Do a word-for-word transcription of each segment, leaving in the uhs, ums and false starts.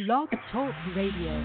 Blog Talk Radio.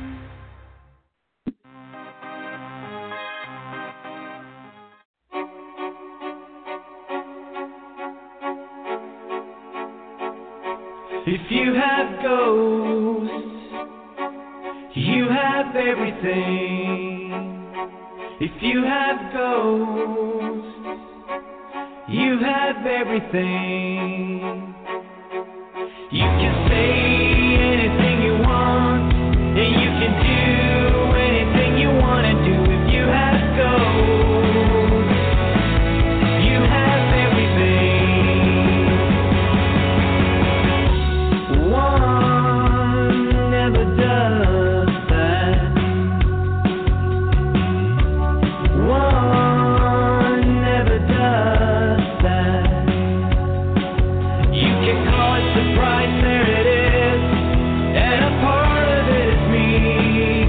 If you have ghosts, you have everything. If you have ghosts, you have everything. You can say anything you want, and you can do anything you want to do. If you have ghosts, you have everything. One never does that. One never does that. You can call it surprise, there it is, and a part of it is me.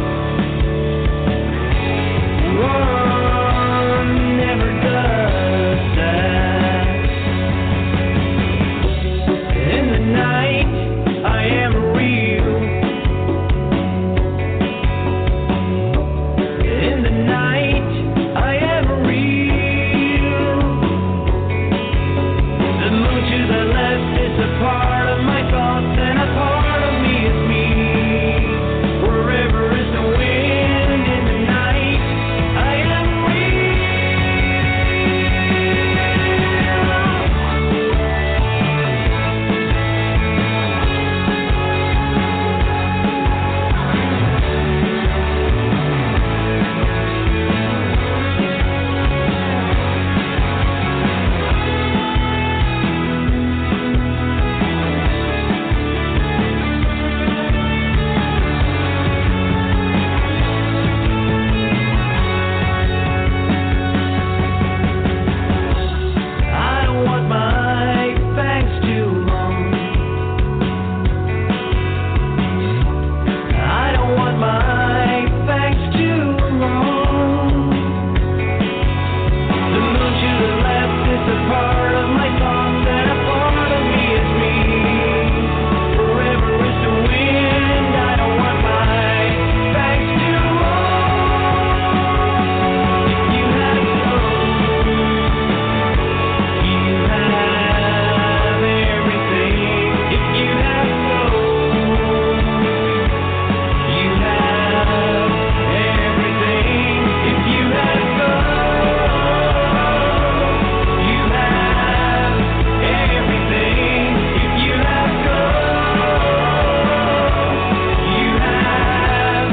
One never does that. In the night, I am real. In the night, I am real. The mooches I left is a part of my thoughts, and a part of me is me. Wherever is the wind in the night, I am real. I don't want my bangs too long. I don't want my bangs too long. The moon to the left is a part of my thoughts, and a part of me is me. Forever is the wind. I don't want my bangs too long. If you have ghosts, you have everything. If you have ghosts, you have everything. If you have ghosts, you have everything. If you have ghosts, you have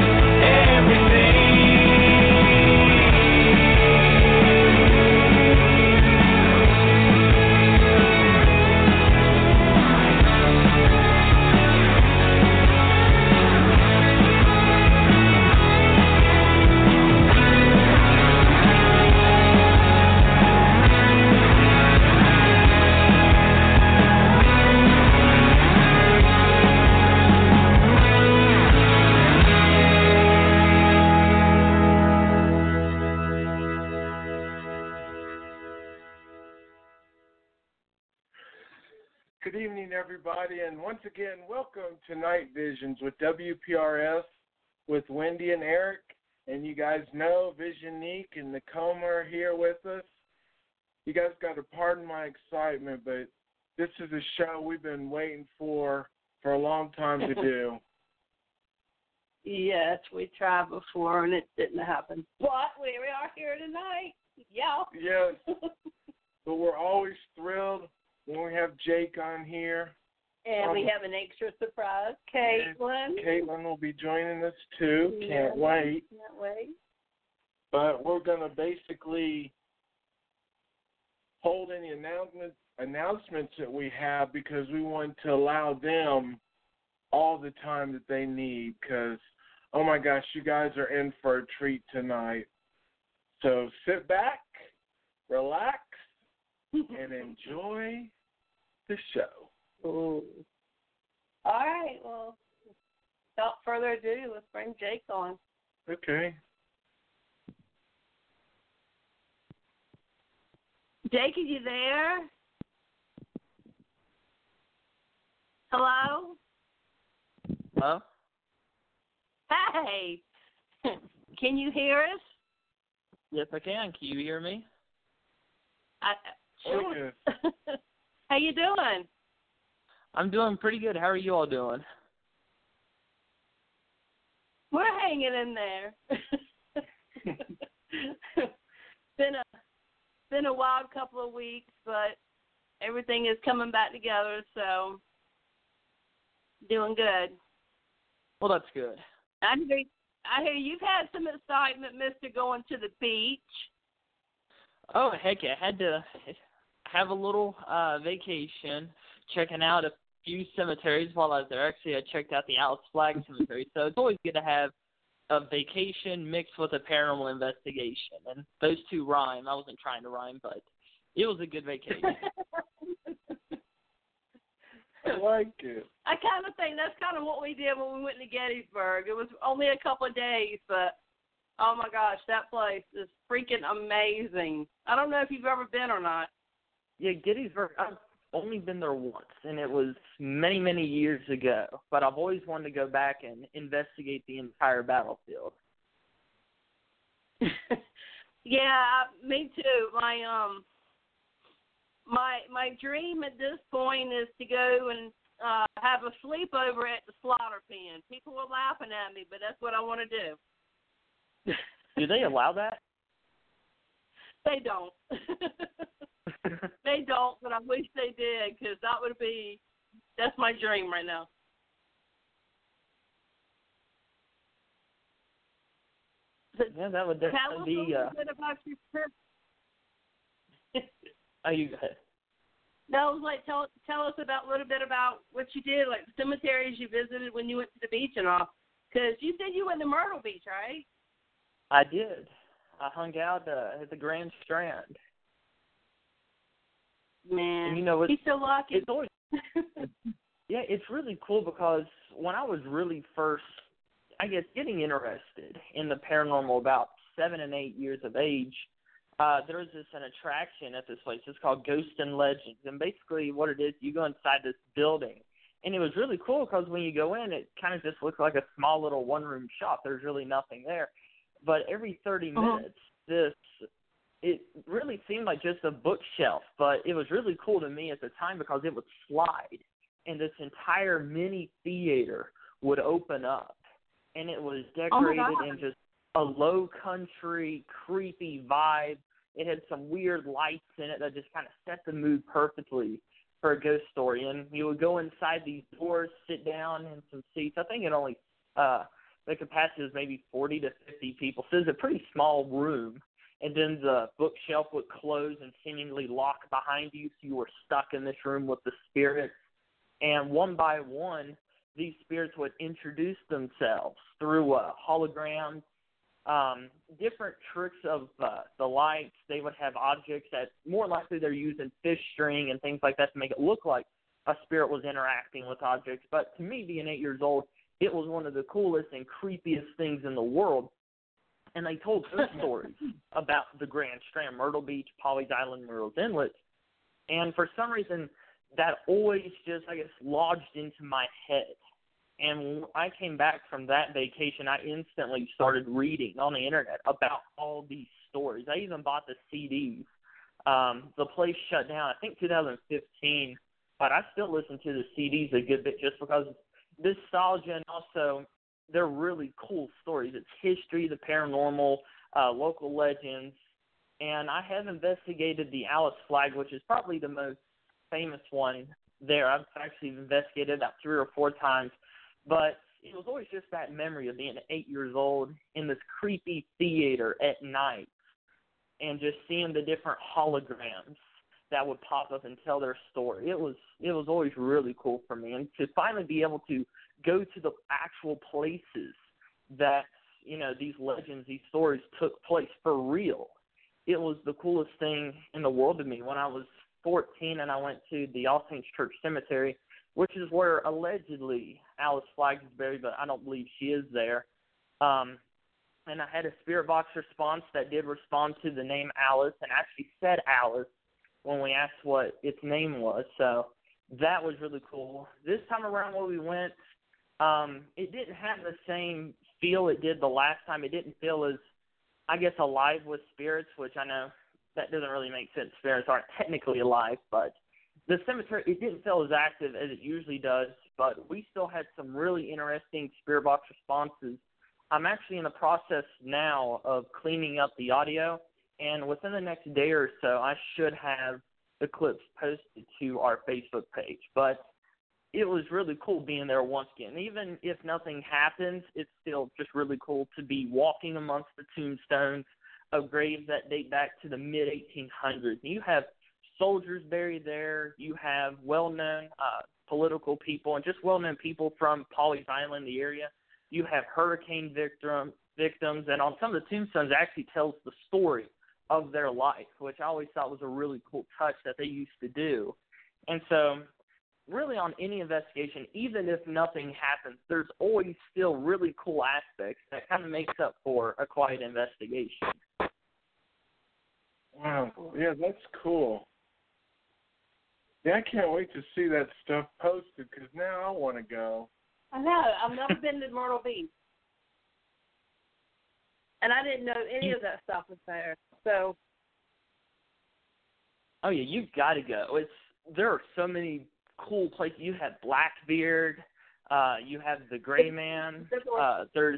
Good evening, everybody, and once again, welcome to Night Visions with W P R S with Wendy and Eric. And you guys know Visionique and Nakoma are here with us. You guys got to pardon my excitement, but this is a show we've been waiting for for a long time to do. Yes, we tried before and it didn't happen. But we are here tonight. Yeah. Yes, but we're always thrilled when we have Jake on here. And we Um, have an extra surprise, Caitlin. Caitlin will be joining us too. Can't Yeah. wait. Can't wait. But we're going to basically hold any announcements announcements that we have because we want to allow them all the time that they need because, oh my gosh, you guys are in for a treat tonight. So sit back, relax, and enjoy the show. Ooh. All right, well, without further ado, let's bring Jake on. Okay. Jake, are you there? Hello? Hello? Hey, can you hear us? Yes, I can. Can you hear me? I, sure. Okay. How you doing? I'm doing pretty good. How are you all doing? We're hanging in there. been a been a wild couple of weeks, but everything is coming back together, so doing good. Well, that's good. I hear, I hear you've had some excitement, Mister Going to the beach. Oh, heck yeah. I had to have a little uh, vacation, checking out a few cemeteries while I was there. Actually, I checked out the Alice Flagg Cemetery, so it's always good to have a vacation mixed with a paranormal investigation. And those two rhyme. I wasn't trying to rhyme, but it was a good vacation. I like it. I kind of think that's kind of what we did when we went to Gettysburg. It was only a couple of days, but oh my gosh, that place is freaking amazing. I don't know if you've ever been or not. Yeah, Gettysburg, I've only been there once, and it was many, many years ago. But I've always wanted to go back and investigate the entire battlefield. Yeah, me too. My um, my my dream at this point is to go and uh, have a sleepover at the slaughter pen. People were laughing at me, but that's what I want to do. Do they allow that? They don't. They don't, but I wish they did, because that would be, that's my dream right now. Yeah, that would Tell us definitely a be. little Uh, bit about your trip. oh, you go ahead. No, like tell tell us about a little bit about what you did, like the cemeteries you visited when you went to the beach and all. Because you said you went to Myrtle Beach, right? I did. I hung out uh, at the Grand Strand. Man, and you know, it's, he's so lucky. It's always, yeah, it's really cool because when I was really first, I guess, getting interested in the paranormal about seven and eight years of age, uh, there was this an attraction at this place. It's called Ghosts and Legends. And basically what it is, you go inside this building. And it was really cool because when you go in, it kind of just looks like a small little one-room shop. There's really nothing there. But every thirty uh-huh. minutes, this it really seemed like just a bookshelf. But it was really cool to me at the time because it would slide. And this entire mini theater would open up. And it was decorated oh in just a low country, creepy vibe. It had some weird lights in it that just kind of set the mood perfectly for a ghost story. And you would go inside these doors, sit down in some seats. I think it only uh, the capacity was maybe forty to fifty people. So it was a pretty small room. And then the bookshelf would close and seemingly lock behind you, so you were stuck in this room with the spirits. And one by one, these spirits would introduce themselves through uh, holograms, um, different tricks of uh, the lights. They would have objects that more likely they're using fish string and things like that to make it look like a spirit was interacting with objects. But to me, being eight years old, it was one of the coolest and creepiest things in the world. And they told those stories about the Grand Strand, Myrtle Beach, Pawleys Island, Murrells Inlet. And for some reason, that always just, I guess, lodged into my head. And when I came back from that vacation, I instantly started reading on the internet about all these stories. I even bought the C Ds. Um, the place shut down, I think, two thousand fifteen, but I still listen to the C Ds a good bit just because nostalgia, and also they're really cool stories. It's history, the paranormal, uh, local legends, and I have investigated the Alice Flagg, which is probably the most famous one there. I've actually investigated that three or four times. But it was always just that memory of being eight years old in this creepy theater at night and just seeing the different holograms that would pop up and tell their story. It was it was always really cool for me. And to finally be able to go to the actual places that, you know, these legends, these stories took place for real, it was the coolest thing in the world to me. When I was fourteen and I went to the All Saints Church Cemetery, which is where allegedly Alice Flagg is buried, but I don't believe she is there. Um, and I had a spirit box response that did respond to the name Alice and actually said Alice when we asked what its name was. So that was really cool. This time around when we went, Um, it didn't have the same feel it did the last time. It didn't feel as, I guess, alive with spirits, which I know that doesn't really make sense. Spirits aren't technically alive, but the cemetery, it didn't feel as active as it usually does, but we still had some really interesting spirit box responses. I'm actually in the process now of cleaning up the audio, and within the next day or so, I should have the clips posted to our Facebook page. But it was really cool being there once again. Even if nothing happens, it's still just really cool to be walking amongst the tombstones of graves that date back to the mid eighteen hundreds. You have soldiers buried there. You have well-known uh, political people and just well-known people from Pawleys Island, the area. You have hurricane victim, victims, and on some of the tombstones it actually tells the story of their life, which I always thought was a really cool touch that they used to do. And so really on any investigation, even if nothing happens, there's always still really cool aspects that kind of makes up for a quiet investigation. Wow. Yeah, that's cool. Yeah, I can't wait to see that stuff posted because now I want to go. I know. I've never been to Myrtle Beach. And I didn't know any of that stuff was there. So. Oh, yeah, you've got to go. It's There are so many cool places. You have Blackbeard. Uh, you have the Gray Man. Uh, there's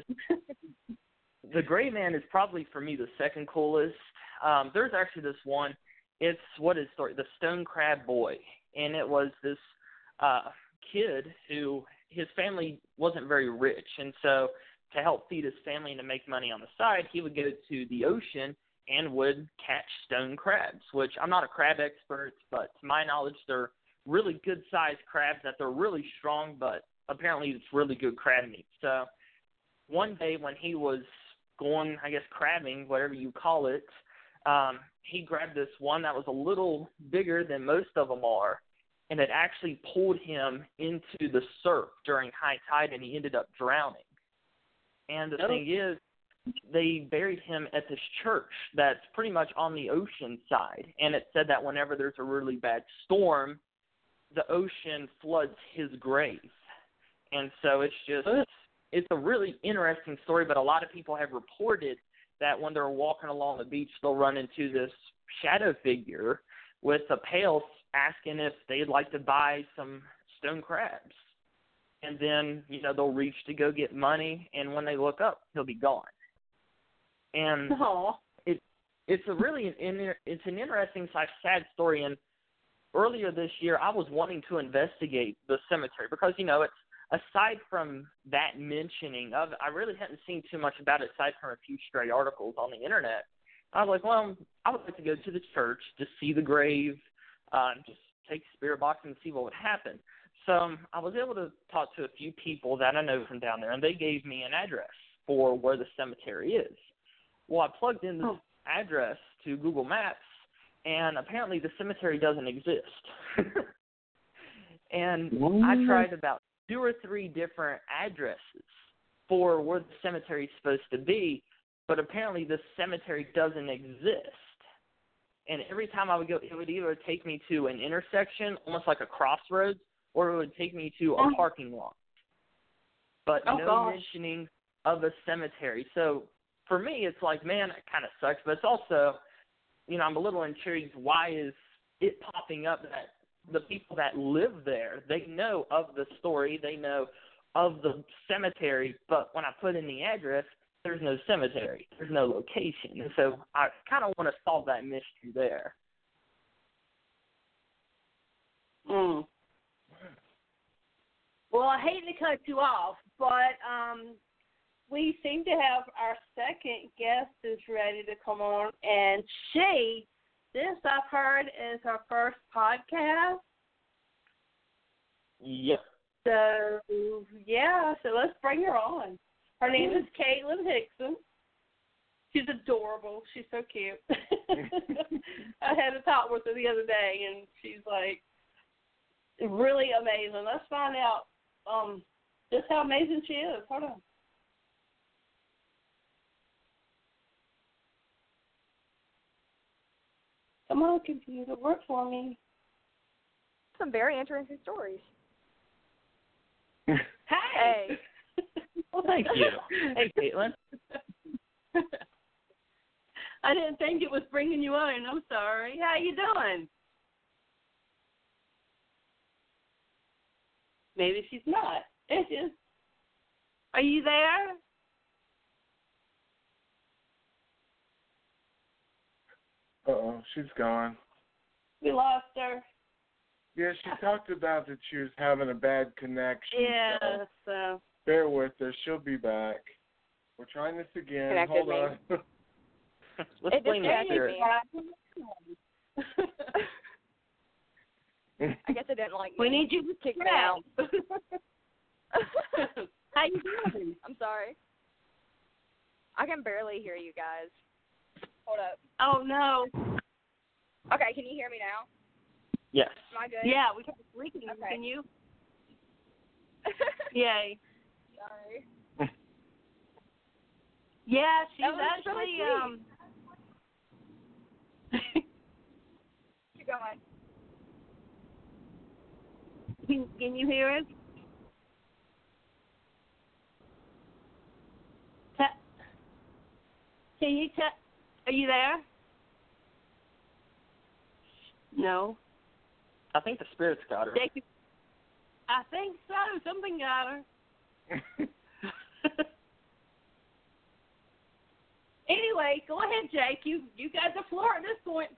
the Gray Man is probably, for me, the second coolest. Um, there's actually this one. It's, what is story? The Stone Crab Boy. And it was this uh, kid who, his family wasn't very rich. And so to help feed his family and to make money on the side, he would go to the ocean and would catch stone crabs, which I'm not a crab expert, but to my knowledge, they're really good-sized crabs that they're really strong, but apparently it's really good crab meat. So one day when he was going, I guess, crabbing, whatever you call it, um, he grabbed this one that was a little bigger than most of them are, and it actually pulled him into the surf during high tide, and he ended up drowning. And the oh. thing is, they buried him at this church that's pretty much on the ocean side, and it said that whenever there's a really bad storm, the ocean floods his grave. And so it's just, it's a really interesting story, but a lot of people have reported that when they're walking along the beach, they'll run into this shadow figure with a pail asking if they'd like to buy some stone crabs. And then, you know, they'll reach to go get money, and when they look up, he'll be gone. And it, it's a really, it's an interesting slash sad story. And earlier this year, I was wanting to investigate the cemetery because, you know, it's, aside from that mentioning of it, I really hadn't seen too much about it aside from a few stray articles on the internet. I was like, well, I would like to go to the church to see the grave, uh, just take a spirit box and see what would happen. So um, I was able to talk to a few people that I know from down there, and they gave me an address for where the cemetery is. Well, I plugged in this oh. address to Google Maps, and apparently the cemetery doesn't exist. And mm. I tried about two or three different addresses for where the cemetery is supposed to be, but apparently the cemetery doesn't exist. And every time I would go, it would either take me to an intersection, almost like a crossroads, or it would take me to a parking lot. But oh, no gosh. mentioning of a cemetery. So for me, it's like, man, it kind of sucks. But it's also, you know, I'm a little intrigued. Why is it popping up that the people that live there, they know of the story, they know of the cemetery, but when I put in the address, there's no cemetery, there's no location. And so I kind of want to solve that mystery there. Mm. Well, I hate to cut you off, but um, we seem to have our second guest is ready to come on, and she, this I've heard is her first podcast. Yep. So, yeah, so let's bring her on. Her name is Caitlin Hickson. She's adorable. She's so cute. I had a talk with her the other day, and she's, like, really amazing. Let's find out um, just how amazing she is. Hold on. Come on, computer, work for me. Some very interesting stories. Hey. Well, thank you. Hey, Caitlin. I didn't think it was bringing you on. I'm sorry. How you doing? Maybe she's not. Is she? Are you there? Uh-oh, she's gone. We lost her. Yeah, she talked about that she was having a bad connection. Yeah, so so. bear with her. She'll be back. We're trying this again. Connected Hold me. on. Let's It blame the disconnected spirit. me. I guess it didn't like me. We need you to kick me scratch. out. How you doing? I'm sorry. I can barely hear you guys. Hold up. Oh, no. Okay, can you hear me now? Yes. Am I good? Yeah, we can. We can. Okay. Can you? Yay. Sorry. Yeah, she's That was actually, really um... Keep going. Can, can you hear us? Ta- can you tell? Are you there? No. I think the spirit's got her. Jake, I think so. Something got her. Anyway, go ahead, Jake. You you got the floor at this point.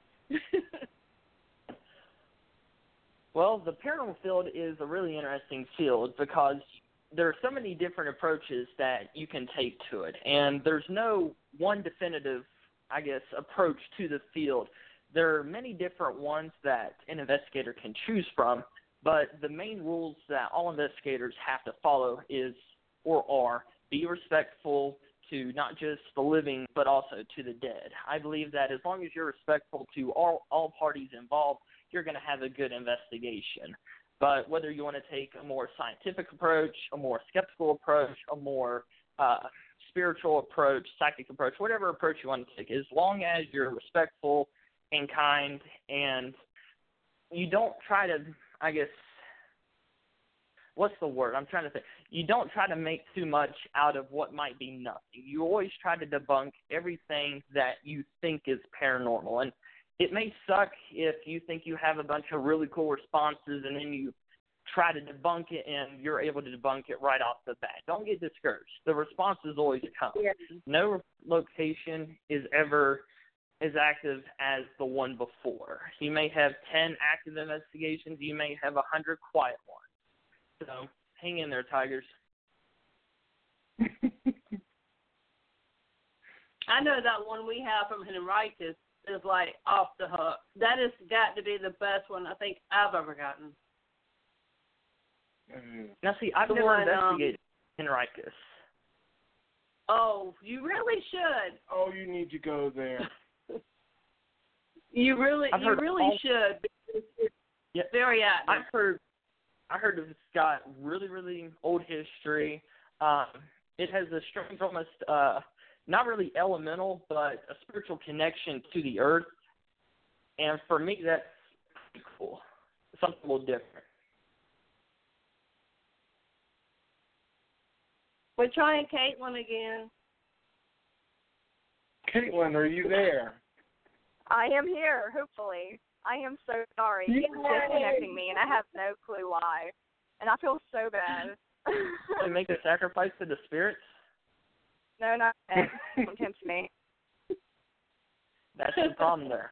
Well, the paranormal field is a really interesting field because there are so many different approaches that you can take to it, and there's no one definitive, I guess, approach to the field. There are many different ones that an investigator can choose from, but the main rules that all investigators have to follow is, or are, be respectful to not just the living, but also to the dead. I believe that as long as you're respectful to all, all parties involved, you're going to have a good investigation. But whether you want to take a more scientific approach, a more skeptical approach, a more uh, spiritual approach, psychic approach, whatever approach you want to take, as long as you're respectful and kind and you don't try to, I guess, what's the word? I'm trying to think. You don't try to make too much out of what might be nothing. You always try to debunk everything that you think is paranormal. And it may suck if you think you have a bunch of really cool responses and then you try to debunk it and you're able to debunk it right off the bat. Don't get discouraged. The responses always come. Yeah. No location is ever as active as the one before. You may have ten active investigations. You may have one hundred quiet ones. So hang in there, Tigers. I know that one we have from Henritis is like off the hook. That has got to be the best one I think I've ever gotten. Now, see, I've The never one, um, investigated Henritis. Oh, you really should. Oh, you need to go there. You really, I've you heard really all- should. Because it's Yeah. very active. I've heard, I heard it's got really, really old history. Um, it has a strange, almost uh, not really elemental, but a spiritual connection to the earth. And for me, that's pretty cool. Something a little different. We're trying Caitlin again. Caitlin, are you there? I am here, hopefully. I am so sorry. Yay. It's disconnecting me, and I have no clue why. And I feel so bad. To make a sacrifice to the spirits? No, not that. Don't tempt me. That's the problem there.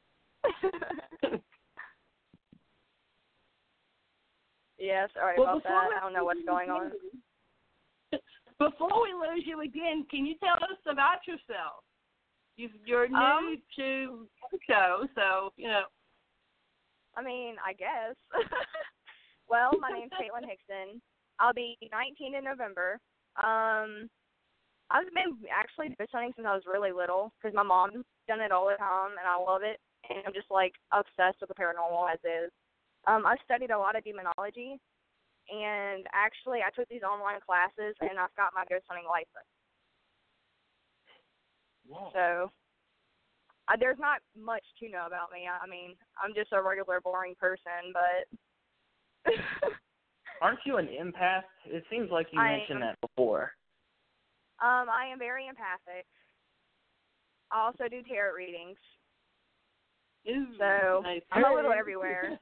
Yeah, sorry Well, about before that. we- I don't know what's going on. Before we lose you again, can you tell us about yourself? You, you're new Um, to the show, so, you know. I mean, I guess. Well, my name's Caitlin Hickson. I'll be nineteen in November. Um, I've been actually ghost hunting since I was really little because my mom's done it all the time, and I love it. And I'm just, like, obsessed with the paranormal as is. Um, I've studied a lot of demonology, and actually I took these online classes, and I've got my ghost hunting license. Wow. So uh, there's not much to know about me. I, I mean, I'm just a regular, boring person, but Aren't you an empath? It seems like you I mentioned am. that before. Um, I am very empathic. I also do tarot readings. Ooh, So nice. I'm a little everywhere.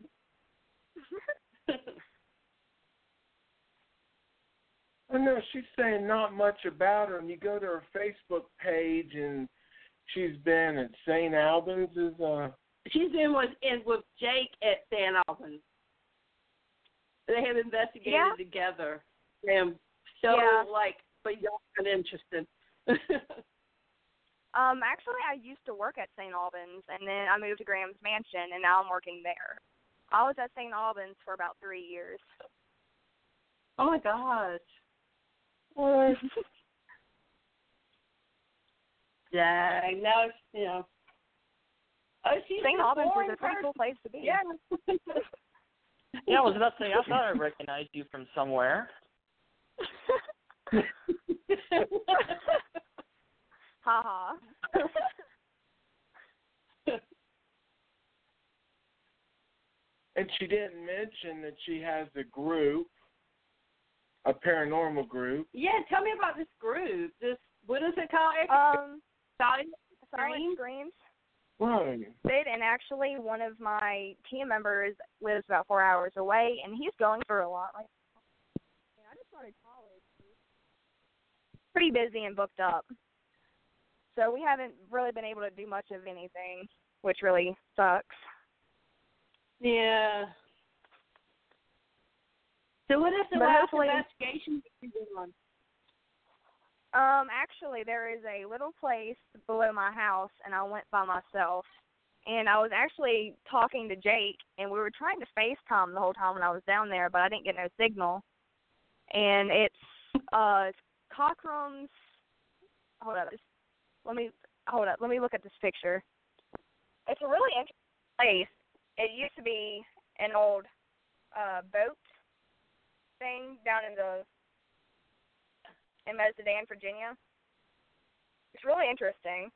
I know she's saying not much about her, and you go to her Facebook page, and she's been at Saint Albans. Is uh, She's in with in with Jake at Saint Albans. They have investigated Yeah. together. And so Yeah. like, but y'all not interested. Um, actually, I used to work at Saint Albans, and then I moved to Graham's Mansion, and now I'm working there. I was at Saint Albans for about three years. Oh my gosh. what? Dang. Now it's, you know. Oh, she's Saint a Albans is boring a pretty cool place to be. Yeah. Yeah, I was about to say, I thought I recognized you from somewhere. Ha ha. And she didn't mention that she has a group, a paranormal group. Yeah, tell me about this group. This what is it called? Um, Silent Silent Scream? Screams. Right. Did, and actually one of my team members lives about four hours away, and he's going through a lot. Like, I just started college. Pretty busy and booked up. So we haven't really been able to do much of anything, which really sucks. Yeah. So what is the But last hopefully- investigation you did on? Um, actually, there is a little place below my house, and I went by myself. And I was actually talking to Jake, and we were trying to FaceTime the whole time when I was down there, but I didn't get no signal. And it's uh, Cockram's. Hold up, just, let me hold up. Let me look at this picture. It's a really interesting place. It used to be an old uh, boat thing down in the in Mazdadan, Virginia. It's really interesting.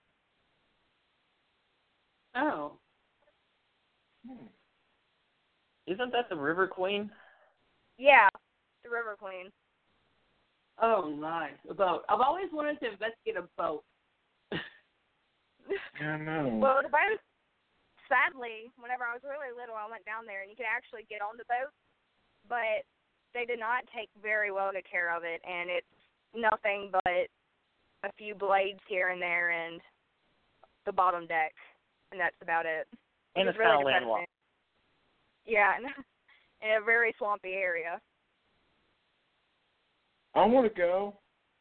Oh. Hmm. Isn't that the River Queen? Yeah, the River Queen. Oh, nice. A boat. I've always wanted to investigate a boat. I know. Well, the boat, sadly, whenever I was really little, I went down there, and you could actually get on the boat, but they did not take very well good care of it, and it's nothing but a few blades here and there and the bottom deck, and that's about it. And Which it's is really kind of landlocked. depressing. Yeah, in, in a very swampy area. I want to go.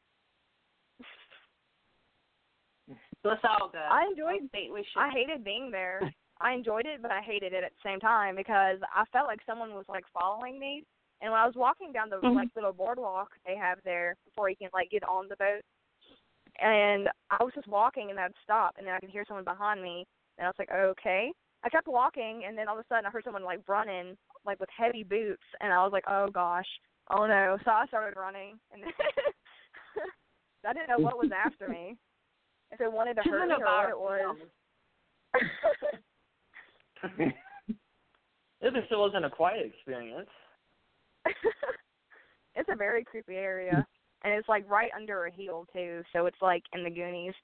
Let's all go. I enjoyed. I think we should. I hated being there. I enjoyed it, but I hated it at the same time because I felt like someone was like following me. And when I was walking down the Mhm. like little boardwalk they have there before you can like get on the boat, and I was just walking and I'd stop and then I could hear someone behind me and I was like, okay. I kept walking and then all of a sudden I heard someone like running like with heavy boots and I was like, oh gosh, oh no. So I started running and I didn't know what was after me. If it wanted to hurt me or what it was. It still wasn't a quiet experience. It's a very creepy area, and it's like right under a hill too, so it's like in the Goonies.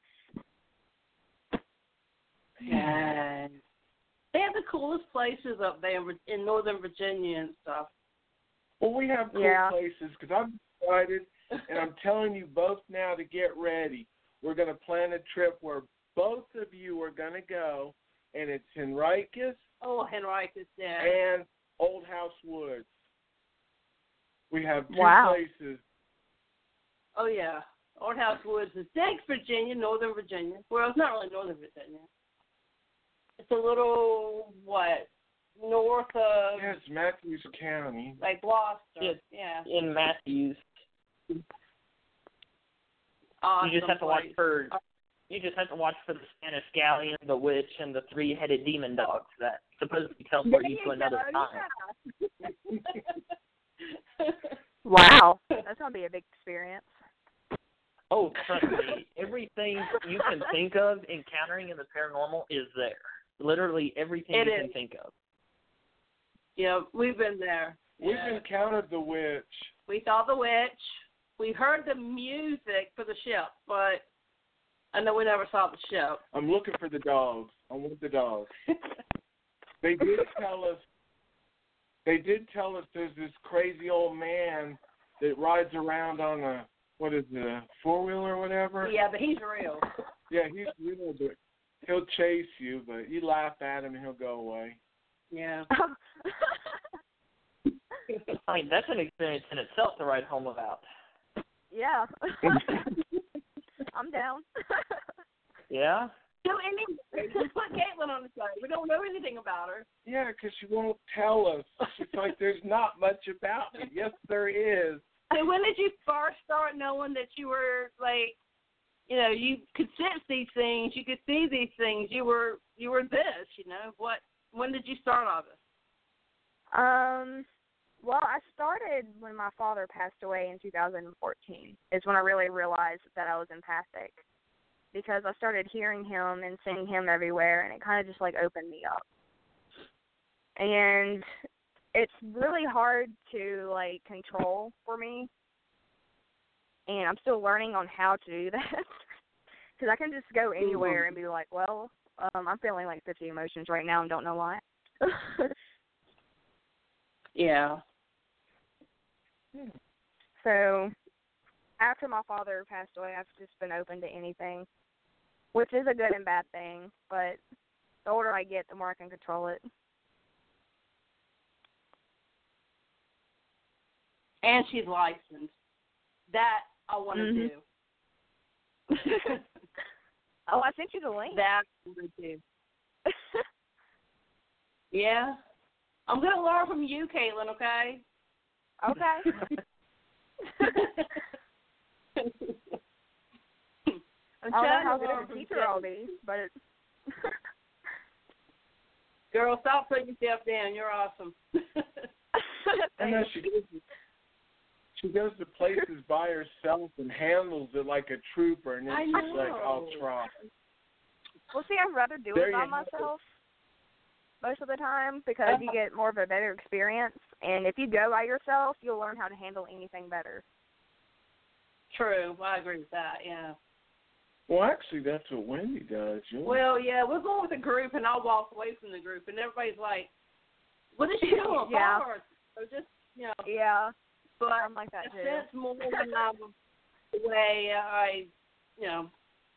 Yeah. They have the coolest places up there in Northern Virginia and stuff. Well, we have cool Yeah. places because I've decided, and I'm telling you both now to get ready. We're going to plan a trip where both of you are going to go, and it's Henricus Oh, Henricus, yeah. and Old House Woods. We have two Wow. places. Oh, yeah. Old House Woods is Dix, Virginia, Northern Virginia. Well, it's not really Northern Virginia. It's a little, what, north of, Yes, Matthews County. like, Gloucester. Yes. Yeah. In Matthews, Awesome you just have to watch place. for you just have to watch for the Spanish galleon, the witch, and the three-headed demon dogs that supposedly teleport you to another time. Wow, that's gonna be a big experience. Oh, trust me, everything you can think of encountering in the paranormal is there. Literally everything It you is. can think of. Yeah, we've been there. We've Yeah. encountered the witch. We saw the witch. We heard the music for the ship, but I know we never saw the ship. I'm looking for the dogs. I want the dogs. They did tell us. They did tell us there's this crazy old man that rides around on a what is it, a four wheeler or whatever. Yeah, but he's real. Yeah, he's real, but he'll chase you. But you laugh at him and he'll go away. Yeah. I mean, that's an experience in itself to ride home about. Yeah. I'm down. Yeah? Do anything. Just put Caitlin on the show. We don't know anything about her. Yeah, because she won't tell us. She's like, there's not much about me. Yes, there is. So when did you first start knowing that you were like, you know, you could sense these things, you could see these things, you were you were this, you know? What? When did you start all this? Um, well, I started when my father passed away in two thousand fourteen. Is when I really realized that I was empathic, because I started hearing him and seeing him everywhere, and it kind of just like opened me up. And it's really hard to like control for me, and I'm still learning on how to do that. Because I can just go anywhere and be like, well, um, I'm feeling like fifty emotions right now and don't know why. Yeah. So after my father passed away, I've just been open to anything, which is a good and bad thing. But the older I get, the more I can control it. And she's licensed. That I want to Mhm. do. Oh, I sent you the link. That I want to do. Yeah. I'm going to learn from you, Caitlin, okay? Okay. I'm I don't know trying how to good learn of a from teacher I'll be, but it, Girl, stop putting yourself down. You're awesome. I know she goes, she goes to places by herself and handles it like a trooper, and then I she's like, know. I'll try. well, see, I'd rather do There it by you have it. myself most of the time, because you get more of a better experience. And if you go by yourself, you'll learn how to handle anything better. True. I agree with that, yeah. Well, actually, that's what Wendy does. You know? Well, yeah, we're going with a group, and I'll walk away from the group, and everybody's like, what is she doing? Yeah. Follow her. So just, you know, Yeah, but I'm like that I too. sense more when I'm away. I, you know,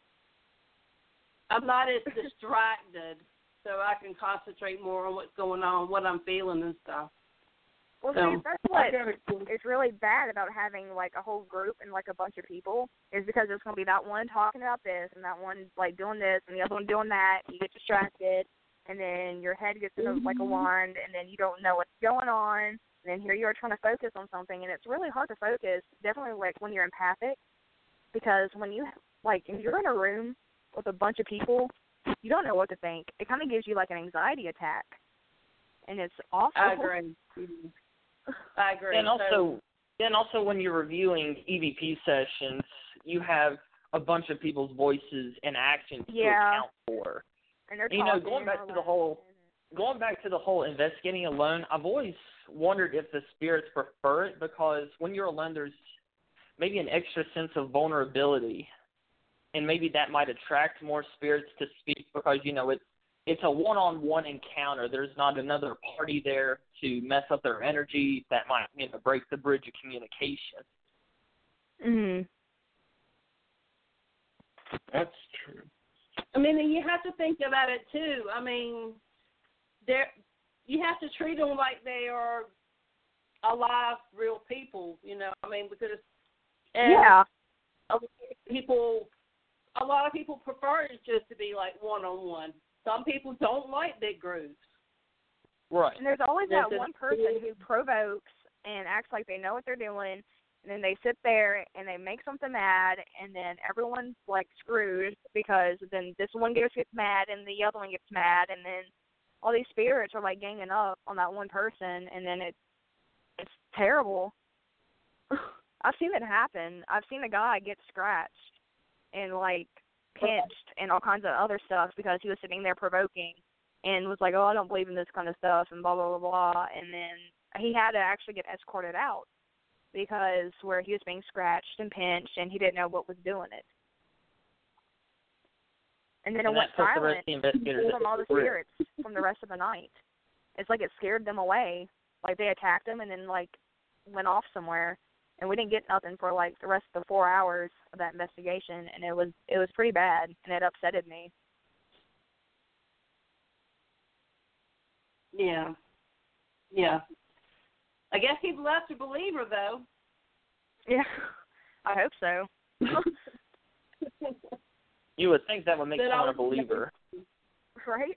I'm not as distracted, so I can concentrate more on what's going on, what I'm feeling and stuff. Well, So, see, that's I what got a, is really bad about having like a whole group and like a bunch of people, is because there's going to be that one talking about this and that one like doing this and the other one doing that. You get distracted, and then your head gets in a, like a wand, and then you don't know what's going on. And then here you are trying to focus on something, and it's really hard to focus. Definitely like when you're empathic, because when you like if you're in a room with a bunch of people, you don't know what to think. It kind of gives you like an anxiety attack, and it's awful. I agree. I agree. And also, So, and also when you're reviewing E V P sessions, you have a bunch of people's voices and actions Yeah. to account for. And they're You know, talking going back or to the like- whole, going back to the whole investigating alone, I've always wondered if the spirits prefer it, because when you're alone, there's maybe an extra sense of vulnerability, and maybe that might attract more spirits to speak, because you know it's it's a one-on-one encounter. There's not another party there to mess up their energy that might, you know, break the bridge of communication. Mhm. that's true. I mean, and you have to think about it too. I mean, there you have to treat them like they are alive, real people. You know, I mean, because and Yeah. a lot of people, a lot of people prefer it just to be like one-on-one. Some people don't like big groups. Right. And there's always There's that a- one person who provokes and acts like they know what they're doing, and then they sit there and they make something mad, and then everyone's like screwed, because then this one gets gets mad and the other one gets mad, and then all these spirits are like ganging up on that one person, and then it's it's terrible. I've seen it happen. I've seen a guy get scratched and like pinched and all kinds of other stuff because he was sitting there provoking and was like, oh, I don't believe in this kind of stuff and blah, blah, blah, blah. And then he had to actually get escorted out because where he was being scratched and pinched, and he didn't know what was doing it. And then And it went that took the rest silent of the investigators from all the to the spirits from the rest of the night. It's like it scared them away. Like they attacked him and then like went off somewhere, and we didn't get nothing for like the rest of the four hours of that investigation, and it was it was pretty bad, and it upsetted me. Yeah. Yeah. I guess he left a believer, though. Yeah, I hope so. You would think that would make That someone a I was- believer. Right?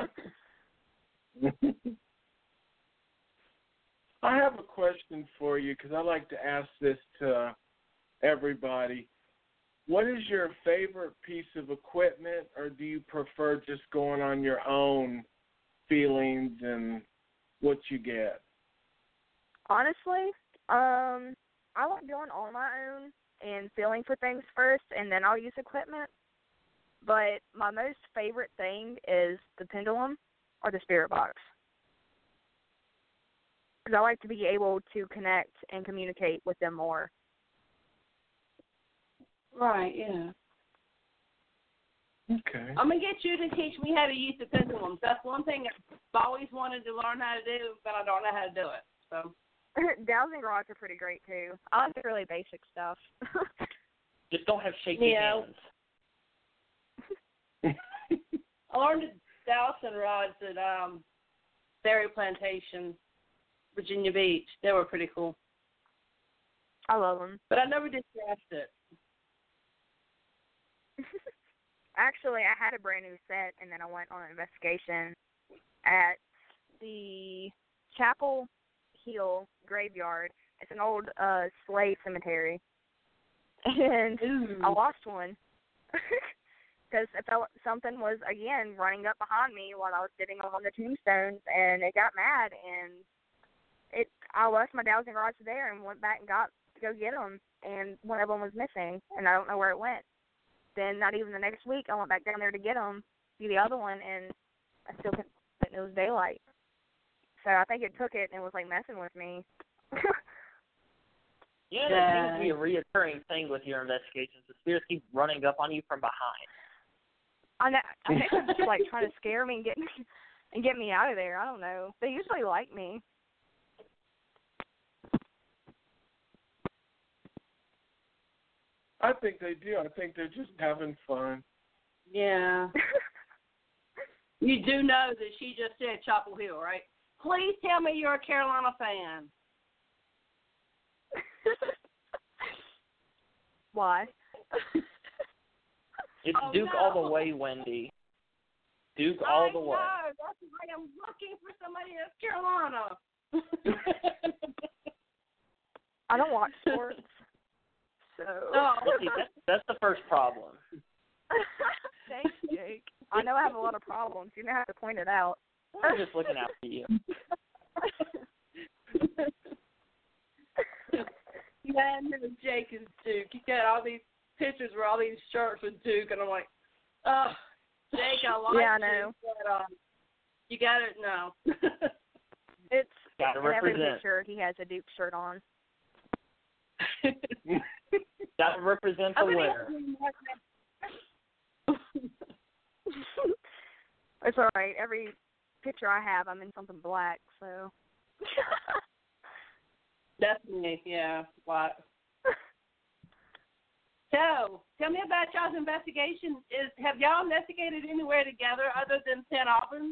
I have a question for you because I like to ask this to everybody. What is your favorite piece of equipment, or do you prefer just going on your own feelings and what you get? Honestly, um, I like doing on my own and feeling for things first, and then I'll use equipment. But my most favorite thing is the pendulum or the spirit box. Because I like to be able to connect and communicate with them more. Right, yeah. Okay. I'm going to get you to teach me how to use the pendulums. That's one thing I've always wanted to learn how to do, but I don't know how to do it. So Dowsing rods are pretty great, too. I like the really basic stuff. Just don't have shaky Yeah. hands. I learned to dowsing rods at um, Berry Plantation, Virginia Beach. They were pretty cool. I love them. But I never did craft it. Actually, I had a brand new set, and then I went on an investigation at the Chapel Hill Graveyard. It's an old uh, slave cemetery. And Ooh. I lost one because I felt something was, again, running up behind me while I was sitting on the tombstones, and it got mad, and it. I left my dowsing rods there and went back and got to go get them, and one of them was missing, and I don't know where it went. Then not even the next week, I went back down there to get them, see the other one, and I still couldn't. It was daylight, so I think it took it and was like messing with me. Yeah, that seems to be a reoccurring thing with your investigations. The spirits keep running up on you from behind. I know. I think it's just like trying to scare me and get me and get me out of there. I don't know. They usually like me. I think they do. I think they're just having fun. Yeah. You do know that she just said Chapel Hill, right? Please tell me you're a Carolina fan. Why? It's Oh, Duke no. all the way, Wendy. Duke all the way. I know. That's why I'm looking for somebody that's Carolina. I don't watch sports. So. Oh. Well, see, that's, that's the first problem. Thanks, Jake. I know I have a lot of problems. You know how to point it out. I'm just looking out for you. Man, Jake is Duke. He got all these pictures where all these shirts with Duke, and I'm like, oh, Jake, I like Yeah, I you, know. but um, you got it now. It's Gotta in every represent. picture he has a Duke shirt on. Gotta represent the winner. It's all right. Every picture I have, I'm in something black, so. Definitely, yeah. What? So, tell me about y'all's investigation. Is have y'all investigated anywhere together other than Saint Albans?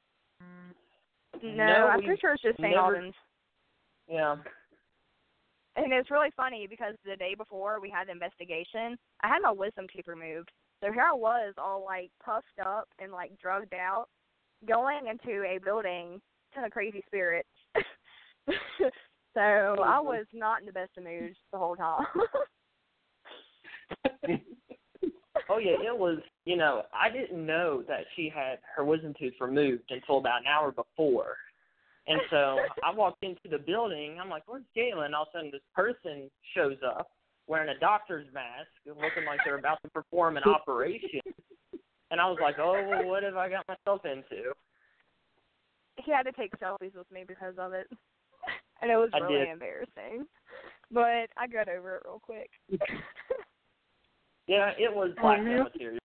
No, No, I'm we pretty sure it's just Saint never- Albans. Yeah. And it's really funny because the day before we had the investigation, I had my wisdom teeth removed. So here I was all like puffed up and like drugged out, going into a building ton of crazy spirits. So I was not in the best of moods the whole time. Oh, yeah, it was, you know, I didn't know that she had her wisdom tooth removed until about an hour before. And so I walked into the building. I'm like, where's Caitlin? All of a sudden, this person shows up wearing a doctor's mask, looking like they're about to perform an operation. And I was like, oh, well, what have I got myself into? He had to take selfies with me because of it. and it was I really did. embarrassing. But I got over it real quick. Yeah, it was Oh, blackmail really? material.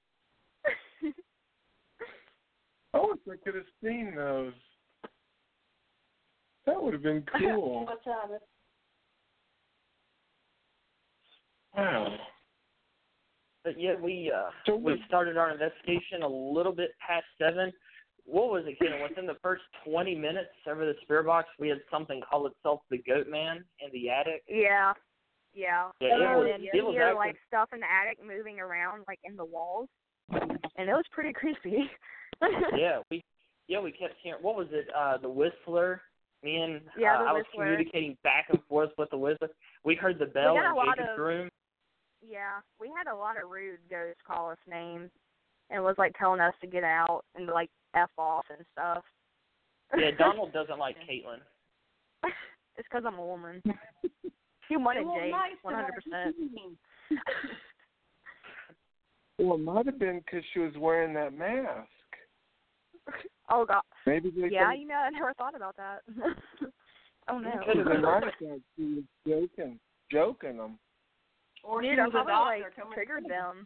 I wish I could have seen those. That would have been cool. What's up? Wow. But yeah, we uh, So we we- started our investigation a little bit past seven. What was it, Ken? Within the first twenty minutes over the spirit box, we had something call itself the Goat Man in the attic. Yeah. Yeah. Yeah, it and was- then it you was hear actually- like stuff in the attic moving around like in the walls. And it was pretty creepy. Yeah, we yeah we kept hearing. What was it? Uh, the Whistler. Me and Yeah, uh, the I was Whistler. communicating back and forth with the Whistler. We heard the bell got a in lot Jacob's of- room. Yeah, we had a lot of rude ghosts call us names and was like telling us to get out and to, like F off and stuff. Yeah, Donald doesn't like Caitlin. It's because I'm a woman. He wanted Well, Jake, nice one hundred percent. Well, it might have been because she was wearing that mask. Oh God. Maybe they Yeah, could- you know, I never thought about that. Oh no. could have been might have thought she was joking, joking them. Or Dude, she I was a probably doctor like coming triggered to- them.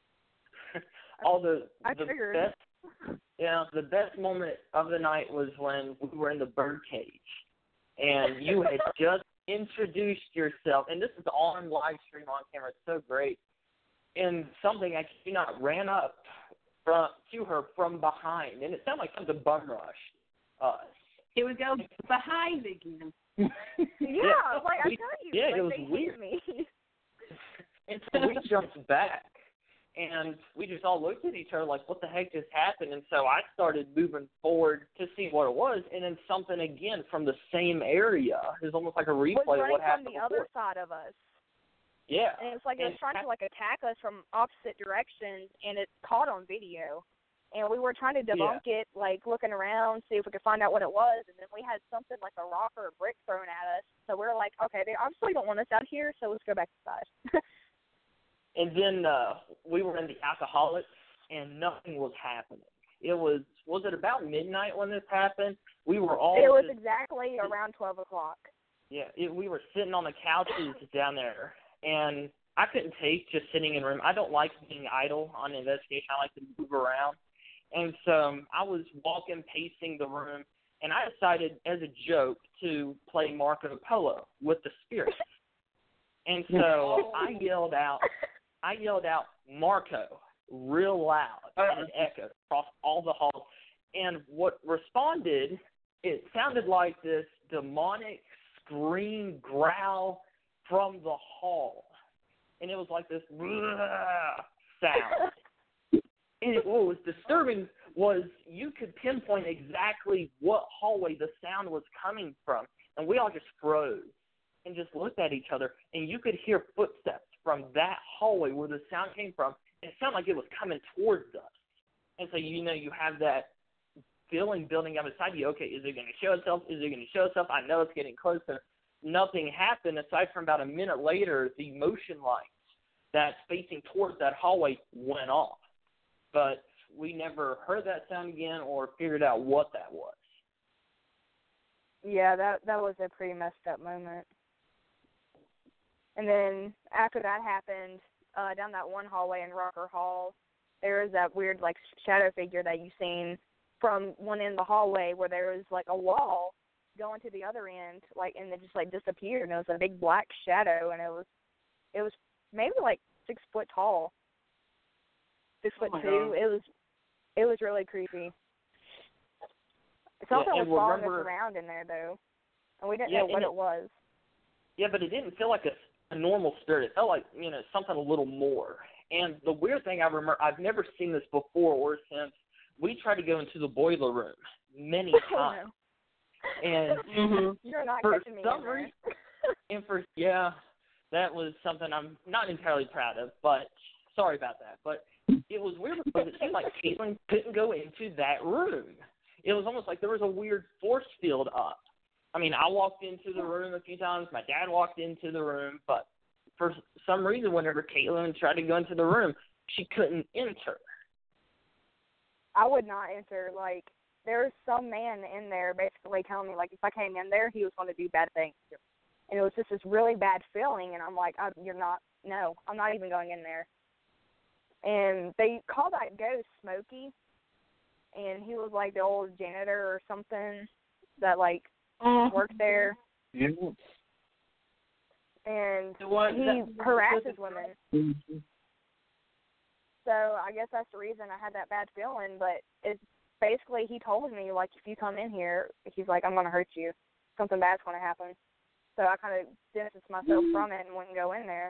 All the I the triggered. best yeah the best moment of the night was when we were in the bird cage, and you had just introduced yourself, and this is all on live stream on camera. It's so great. And something I kid you not ran up from to her from behind, and it sounded like something bum rushed us. Here we go behind again. Yeah, like I we- tell you, yeah, like, it was they hate weird. me. And so we jumped back, and we just all looked at each other like, what the heck just happened? And so I started moving forward to see what it was, and then something again from the same area. It was almost like a replay was of running what from happened the before. other side of us. Yeah. And it's like it was And trying ha- to like attack us from opposite directions, and it caught on video. And we were trying to debunk it, like looking around, see if we could find out what it was. And then we had something like a rock or a brick thrown at us. So we were like, okay, they obviously don't want us out here, so let's go back inside. And then uh, we were in the Alcoholics, and nothing was happening. It was, was it about midnight when this happened? We were all It was just, exactly around twelve o'clock. yeah, it, we were sitting on the couches down there, and I couldn't take just sitting in a room. I don't like being idle on an investigation. I like to move around. And so um, I was walking, pacing the room, and I decided as a joke to play Marco Polo with the spirits. And so I yelled out, I yelled out, Marco, real loud, and it echoed across all the halls. And what responded, it sounded like this demonic scream, growl from the hall. And it was like this sound. And what was disturbing was you could pinpoint exactly what hallway the sound was coming from. And we all just froze and just looked at each other. And you could hear footsteps from that hallway where the sound came from. And it sounded like it was coming towards us. And so, you know, you have that feeling building up inside you. Okay, is it going to show itself? Is it going to show itself? I know it's getting closer. Nothing happened aside from about a minute later, the motion lights that's facing towards that hallway went off. But we never heard that sound again or figured out what that was. Yeah, that that was a pretty messed up moment. And then after that happened, uh, down that one hallway in Rucker Hall, there was that weird like shadow figure that you seen from one end of the hallway where there was like a wall going to the other end, like, and it just like disappeared. And it was a big black shadow, and it was it was maybe like six foot tall, six foot Oh my two. God. It was it was really creepy. Something Yeah, was and following remember- us around in there though, and we didn't Yeah, know what and it, it- was. Yeah, but it didn't feel like a, a normal spirit. It felt like, you know, something a little more. And the weird thing I remember, I've never seen this before or since, we tried to go into the boiler room many Oh, times. no. And Mm-hmm. You're not for catching me some in there. reason, and for, yeah, that was something I'm not entirely proud of, but sorry about that. But it was weird because it seemed like Caitlin couldn't go into that room. It was almost like there was a weird force field up. I mean, I walked into the room a few times. My dad walked into the room, but for some reason, whenever Caitlin tried to go into the room, she couldn't enter. I would not enter. Like, there was some man in there basically telling me, like, if I came in there, he was going to do bad things. And it was just this really bad feeling, and I'm like, oh, you're not, no, I'm not even going in there. And they called that ghost Smokey, and he was, like, the old janitor or something that, like, Mm. worked there. Yeah. And The one he that- harasses women. Mm-hmm. So I guess that's the reason I had that bad feeling. But it's basically, he told me, like, if you come in here, he's like, I'm going to hurt you. Something bad's going to happen. So I kind of distanced myself from it and wouldn't go in there.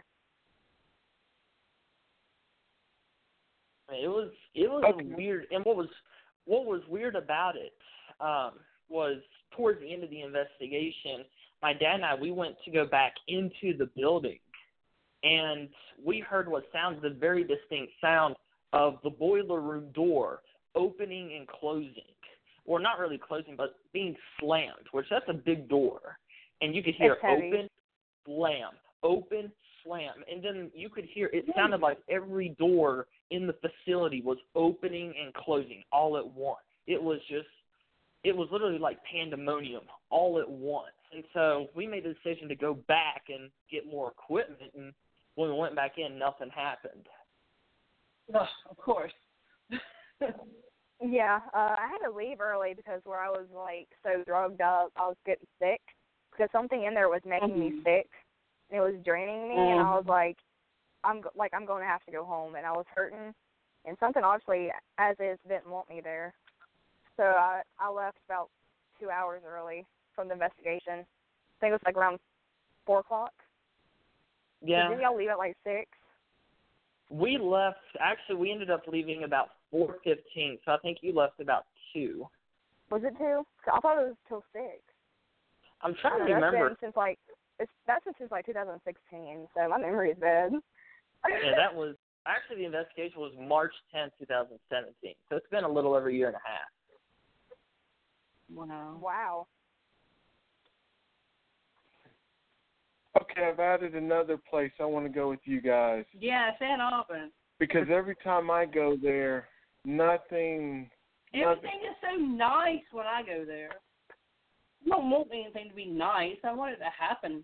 It was it was Okay. a weird, and what was what was weird about it um, was towards the end of the investigation, my dad and I, we went to go back into the building, and we heard what sounds the very distinct sound of the boiler room door opening and closing, or not really closing, but being slammed, which that's a big door, and you could hear It's heavy. open, slam, open, slam, and then you could hear, it sounded like every door in the facility was opening and closing all at once. It was just, it was literally like pandemonium all at once. And so we made the decision to go back and get more equipment, and when we went back in, nothing happened. Oh, of course. Yeah, uh, I had to leave early because where I was, like, so drugged up, I was getting sick because something in there was making Mm-hmm. me sick. It was draining me, and I was like, I'm go- like, I'm going to have to go home, and I was hurting, and something obviously, as is, didn't want me there. So I I left about two hours early from the investigation. I think it was like around four o'clock. Yeah. Didn't y'all leave at like six? We left, actually, we ended up leaving about four fifteen, so I think you left about two. Was it two? I thought it was till six. I'm trying to That's remember. been since like it's that's been since like two thousand sixteen. So my memory is bad. Yeah, that was, actually the investigation was March tenth, twenty seventeen, so it's been a little over a year and a half. Wow. Wow. Okay, I've added another place I want to go with you guys Yeah, San Albans. because every time I go there, nothing. Everything is so nice when I go there. I don't want anything to be nice. I want it to happen.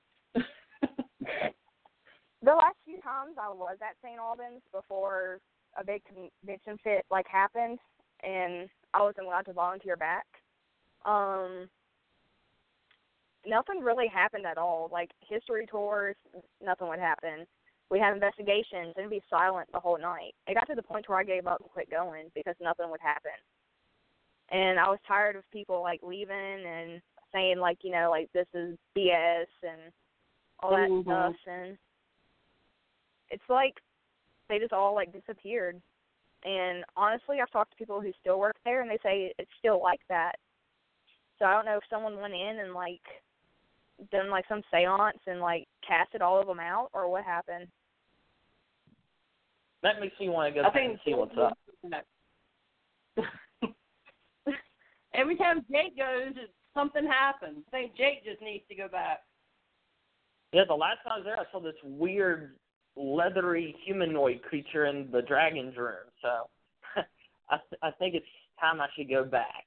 The last few times I was at Saint Albans before a big convention fit like happened, and I wasn't allowed to volunteer back. Um, nothing really happened at all. Like history tours, nothing would happen. We had investigations, and it'd be silent the whole night. It got to the point where I gave up and quit going because nothing would happen. And I was tired of people like leaving and saying like, you know, like this is B S and all that Mhm. stuff, and it's like they just all like disappeared. And honestly, I've talked to people who still work there, and they say it's still like that. So I don't know if someone went in and like done like some seance and like casted all of them out, or what happened. That makes me want to go I back think and see what's up. Every time Jake goes, it, something happens. I think Jake just needs to go back. Yeah, the last time I was there, I saw this weird, leathery humanoid creature in the dragon's room. So I, th- I think it's time I should go back.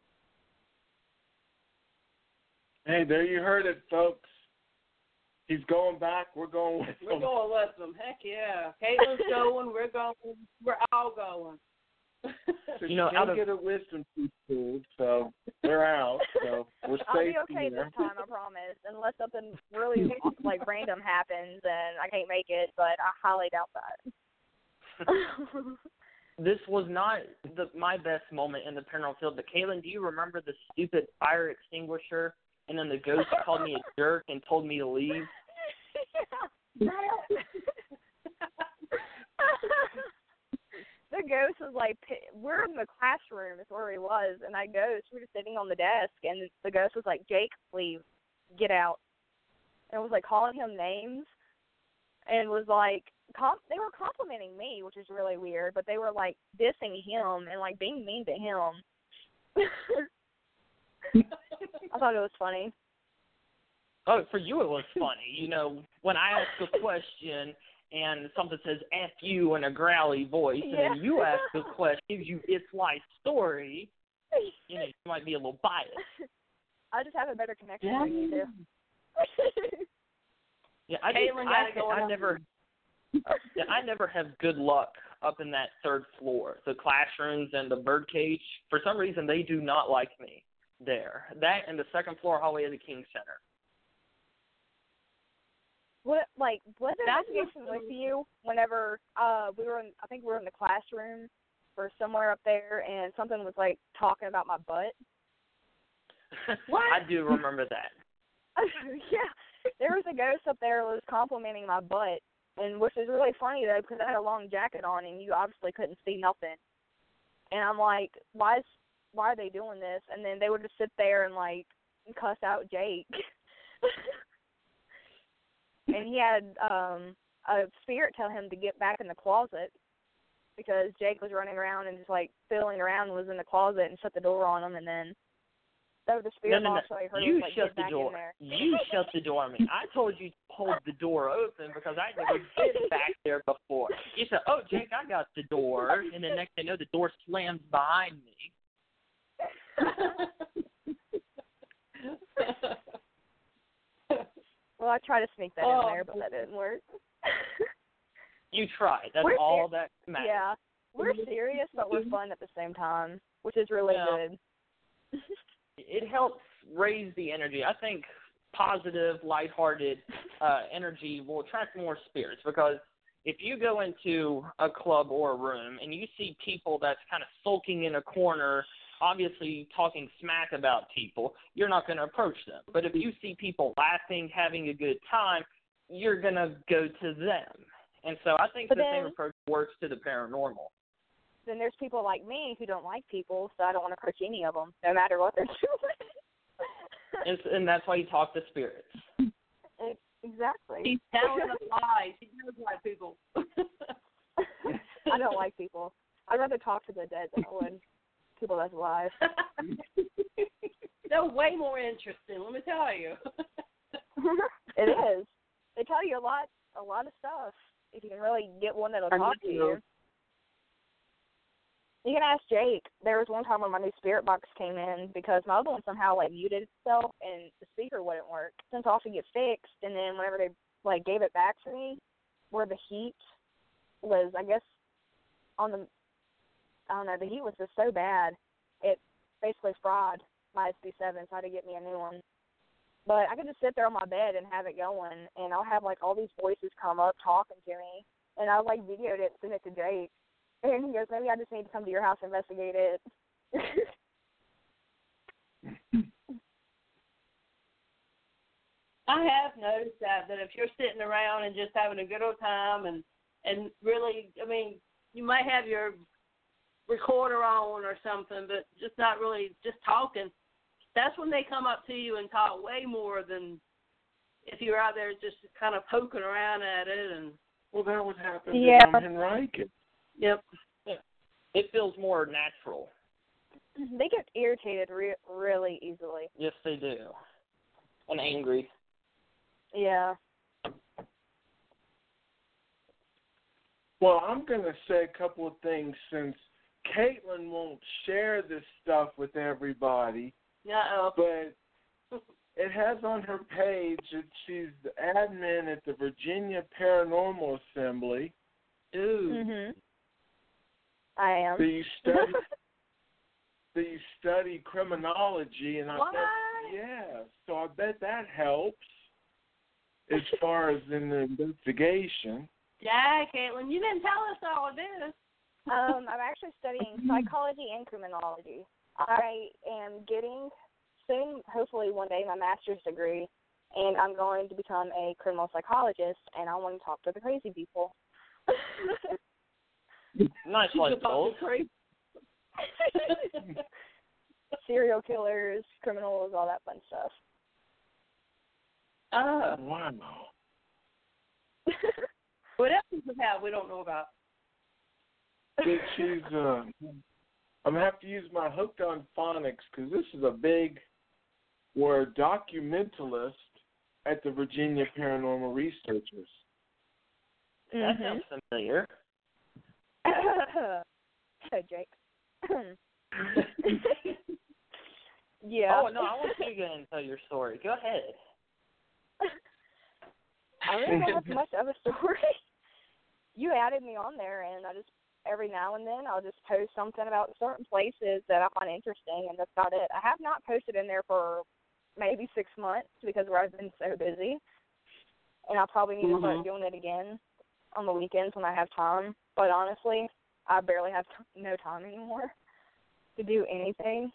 Hey, there you heard it, folks. He's going back. We're going with We're him. going with them. Heck yeah. Caitlin's going. We're going. We're all going. You know, Can't out of- get a wisdom tooth pulled, so we're out. So we're I'll safe be okay here. this time, I promise, unless something really like random happens and I can't make it. But I highly doubt that. This was not the, my best moment in the paranormal field, but Caitlin, do you remember the stupid fire extinguisher? And then the ghost called me a jerk and told me to leave? The ghost was like, we're in the classroom is where he was, and that ghost, we were sitting on the desk, and the ghost was like, Jake, leave, get out. And it was like calling him names, and was like, comp- they were complimenting me, which is really weird, but they were like dissing him and like being mean to him. I thought it was funny. Oh, for you it was funny. You know, when I ask a question and something says F you in a growly voice, Yeah. and then you ask a question, gives you its life story, you know, you might be a little biased. I just have a better connection Yeah. than you do. Yeah, I just, Caitlin I, got it going I on. never, yeah, I never have good luck up in that third floor, the classrooms and the birdcage. For some reason, they do not like me there. That and the second floor hallway of the King Center. What, like, was there That's investigation what- with you whenever uh we were in, I think we were in the classroom or somewhere up there, and something was, like, talking about my butt? What? I do remember that. Yeah. There was a ghost up there who was complimenting my butt, and which is really funny, though, because I had a long jacket on, and you obviously couldn't see nothing. And I'm like, why is, why are they doing this? And then they would just sit there and, like, cuss out Jake. And he had um, a spirit tell him to get back in the closet because Jake was running around and just, like, fiddling around and was in the closet and shut the door on him. And then so the No, spirit no, no. box so I heard You him, like, shut get the back door. in there. You shut the door on me. I told you to hold the door open because I never been back there before. You said, oh, Jake, I got the door. And the next thing you know, the door slams behind me. Well, I tried to sneak that Oh. in there, but that didn't work. You tried. That's We're all that matters. Yeah. We're serious, but we're fun at the same time, which is really Yeah. good. It helps raise the energy. I think positive, lighthearted uh, energy will attract more spirits because if you go into a club or a room and you see people that's kind of sulking in a corner, obviously talking smack about people, you're not going to approach them. But if you see people laughing, having a good time, you're going to go to them. And so I think But the then- same approach works to the paranormal. Then there's people like me who don't like people, so I don't want to approach any of them, no matter what they're doing. And, and that's why you talk to spirits. It, exactly. He's telling us lies. He knows why people. I don't like people. I'd rather talk to the dead than I would people that's alive. They're way more interesting, let me tell you. It is. They tell you a lot, a lot of stuff. If you can really get one that'll I talk to know. you. You can ask Jake. There was one time when my new spirit box came in because my other one somehow like muted itself and the speaker wouldn't work. Sent off to get fixed, and then whenever they like gave it back to me, where the heat was, I guess, on the, I don't know, the heat was just so bad, it basically fried my S B seven, so I had to get me a new one. But I could just sit there on my bed and have it going, and I'll have like all these voices come up talking to me, and I like videoed it, sent it to Jake. And he goes, maybe I just need to come to your house and investigate it. I have noticed that, that if you're sitting around and just having a good old time and, and really, I mean, you might have your recorder on or something, but just not really just talking, that's when they come up to you and talk way more than if you're out there just kind of poking around at it. And Well, that would happen Yeah. to Tom Henrique. Yep. It feels more natural. They get irritated re- really easily. Yes, they do. And angry. Yeah. Well, I'm going to say a couple of things since Caitlin won't share this stuff with everybody, Uh-oh. but it has on her page that she's the admin at the Virginia Paranormal Assembly. Ooh. Mhm. I am. So you study, so you study criminology, and I What? bet, yeah. So I bet that helps as far as in the investigation. Yeah, Caitlin, you didn't tell us all of this. Um, I'm actually studying psychology and criminology. I am getting soon, hopefully one day, my master's degree, and I'm going to become a criminal psychologist, and I want to talk to the crazy people. Nice light bulb. Serial killers, criminals, all that fun stuff. Oh. Wow. What else does it have we don't know about? But she's, uh, I'm going to have to use my hooked on phonics because this is a big word, documentalist at the Virginia Paranormal Researchers. That Mhm. sounds familiar. So, Jake. Yeah. Oh, no, I want you to go ahead and tell your story. Go ahead. I really don't have much of a story. You added me on there, and I just, every now and then, I'll just post something about certain places that I find interesting, and that's about it. I have not posted in there for maybe six months because where I've been so busy, and I'll probably need to start Mhm. doing it again on the weekends when I have time. But honestly, I barely have t- no time anymore to do anything.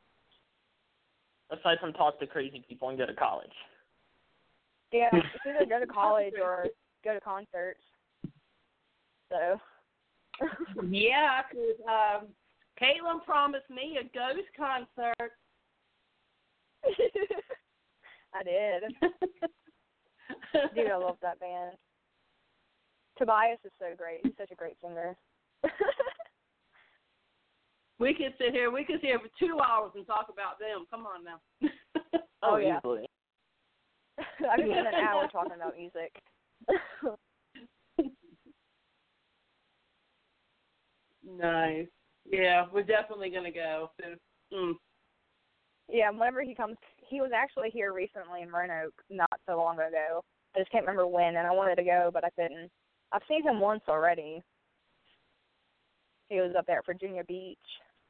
Aside from talk to crazy people and go to college. Yeah, it's either go to college or go to concerts. So. Yeah, because um, Caitlin promised me a Ghost concert. I did. Dude, I love that band. Tobias is so great. He's such a great singer. We could sit here. We could sit here for two hours and talk about them. Come on now. Oh, Oh, yeah. easily. I could spend an hour talking about music. Nice. Yeah, we're definitely gonna go. So, mm. Yeah, whenever he comes, he was actually here recently in Roanoke not so long ago. I just can't remember when, and I wanted to go, but I couldn't. I've seen him once already. He was up there at Virginia Beach.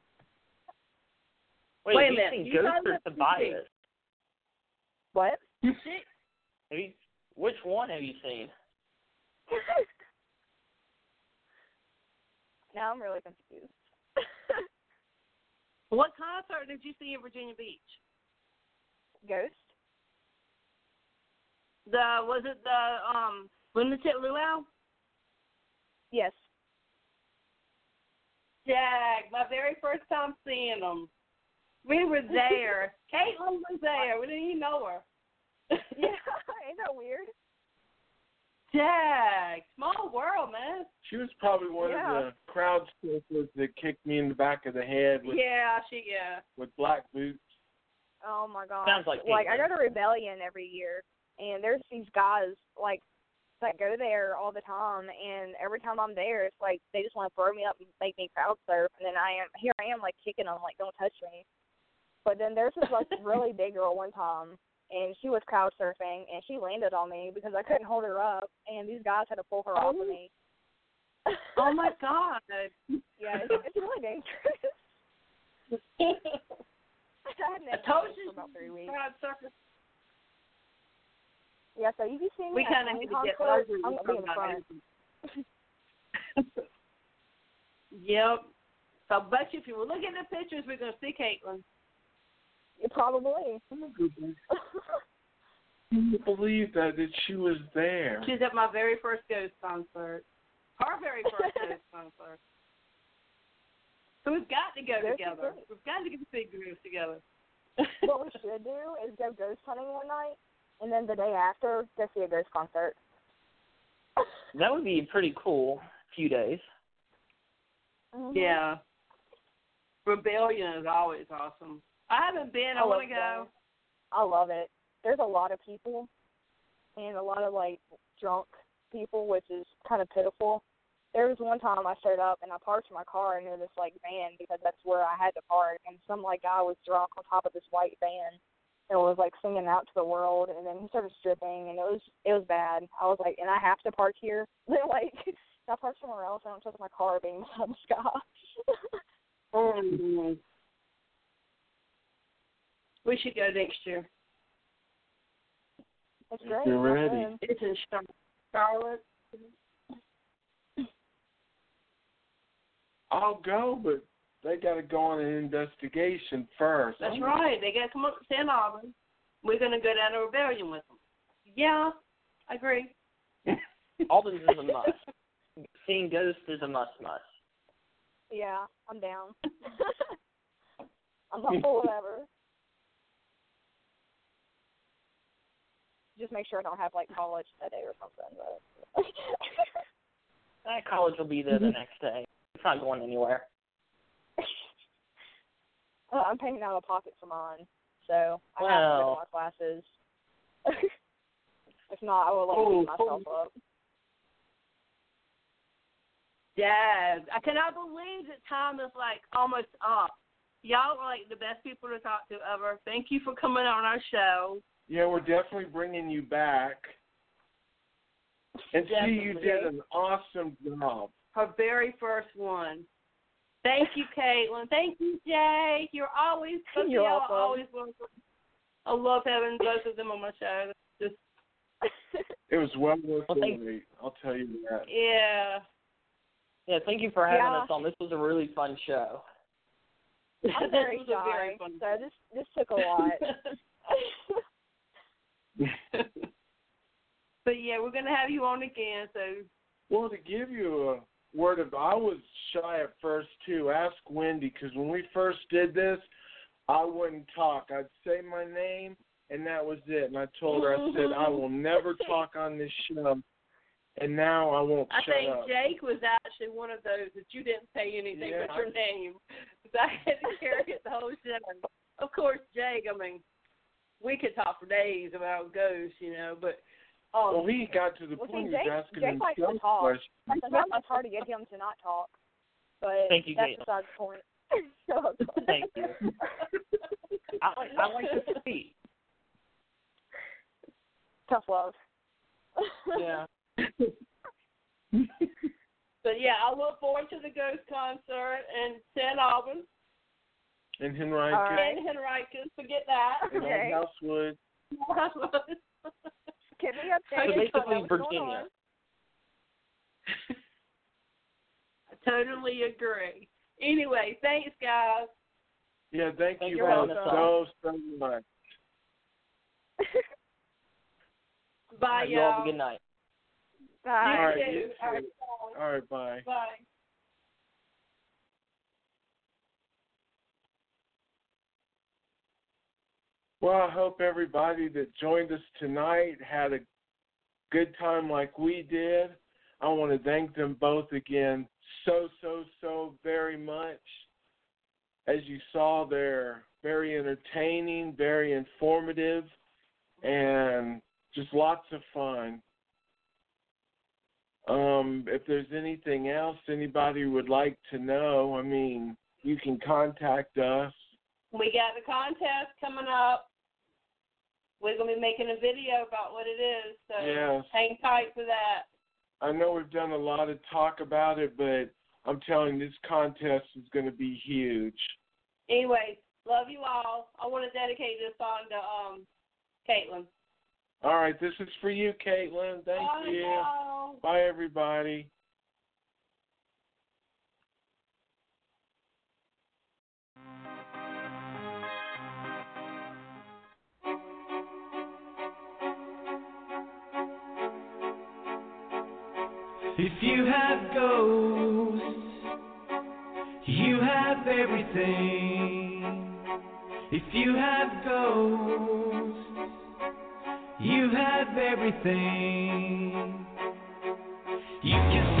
Wait, Wait a have you minute, seen you Ghost talking or about Tobias? What? Have you, which one have you seen? Now I'm really confused. What concert did you see in Virginia Beach? Ghost? The was it the um Lunatic Luau? Yes. Jag, my very first time seeing them. We were there. Caitlin was there. We didn't even know her. Yeah, ain't that weird? Jag, small world, man. She was probably one Yeah. of the crowd surfers that kicked me in the back of the head with Yeah, she yeah. with black boots. Oh my god. Sounds like like I Caitlin. go to Rebellion every year, and there's these guys like that go there all the time, and every time I'm there, it's like they just want to throw me up and make me crowd surf, and then I am here I am like kicking them like don't touch me. But then there's this like really big girl one time, and she was crowd surfing, and she landed on me because I couldn't hold her up, and these guys had to pull her off of me. Oh my god. Yeah, it's, it's really dangerous. I hadn't I had told sex you for about three weeks. crowd surfing. Yeah, so you be seeing We me at kind of any need to get concert, over I'm gonna be in the front. Yep. So I bet you if you were looking at the pictures, we're gonna see Caitlin. Yeah, probably. Can you believe that that she was there? She's at my very first Ghost concert. Her very first Ghost concert. So we've got to go Ghost is together. great. We've got to get the big groups together. What we should do is go ghost hunting one night, and then the day after, go see a ghost concert. That would be a pretty cool few days. Mhm. Yeah. Rebellion is always awesome. I haven't been. I, I want love to go. I love it. There's a lot of people, and a lot of, like, drunk people, which is kind of pitiful. There was one time I showed up, and I parked my car near this, like, van because that's where I had to park, and some, like, guy was drunk on top of this white van and was, like, singing out to the world, and then he started stripping, and it was it was bad. I was like, and I have to park here? Like, if I park somewhere else, I don't trust my car being beside this guy. Mm-hmm. We should go next year. It's If great. you're I ready. should. It's in Char- Charlotte. I'll go, but they got to go on an investigation first. That's right. They got to come up to Saint Albans. We're going to go down to Rebellion with them. Yeah, I agree. Albans is a must. Seeing Ghost is a must must. Yeah, I'm down. I'm not full of ever. Just make sure I don't have, like, college that day or something. But That college will be there the next day. It's not going anywhere. well, I'm paying out of pocket for mine, so I have to go Well. to my classes. If not, I will, like, Oh, beat myself up. Yes. I cannot believe that time is, like, almost up. y'all are like the best people to talk to ever. Thank you for coming on our show. Yeah, we're definitely bringing you back. And see, you did an awesome job. Her very first one. Thank you, Caitlin. Thank you, Jay. You're always, You're y'all welcome. always welcome. I love having both of them on my show. Just It was well worth Well, the thank- wait. I'll tell you that. yeah. Yeah, thank you for having Yeah. us on. This was a really fun show. I'm very This was a shy, very fun so this this took a lot. But yeah, we're gonna have you on again. So Well, to give you a word of, I was shy at first too. Ask Wendy, because when we first did this, I wouldn't talk. I'd say my name, and that was it. And I told her, I said, I will never talk on this show. And now I won't I shut think up. Jake was actually one of those that you didn't say anything Yeah, but your I- name. Because I had to carry it the whole show. Of course, Jake, I mean, we could talk for days about ghosts, you know, but um, Well, he got to the Well, see, point he Jake- was asking Jake likes to himself talk. questions. Sometimes it's hard to get him to not talk, but Thank you, that's Caitlin. besides the point. Thank you. I like, I like to speak. Tough love. Yeah. but yeah, I look forward to the ghost concert in Saint Albans And Henrique. All right. and Henricus. Forget that. And Okay. Old Housewood. Keep me updated. So on basically what's going Virginia. on. I totally agree. Anyway, thanks, guys. Yeah, thank Thank you you for both having us so, so much. Bye, You all y'all. have a good night. Bye. All right, You you too. All right, too. bye. All right, bye. Bye. Well, I hope everybody that joined us tonight had a good time like we did. I want to thank them both again so, so, so very much. As you saw, they're very entertaining, very informative, and just lots of fun. Um, if there's anything else anybody would like to know, I mean, you can contact us. We got the contest coming up. We're going to be making a video about what it is, so Yes. hang tight for that. I know we've done a lot of talk about it, but I'm telling you, this contest is going to be huge. Anyway, love you all. I want to dedicate this song to um, Caitlin. All right, this is for you, Caitlin. Thank Bye, you. y'all. Bye, everybody. If you have ghosts, you have everything. If you have ghosts, you have everything. You can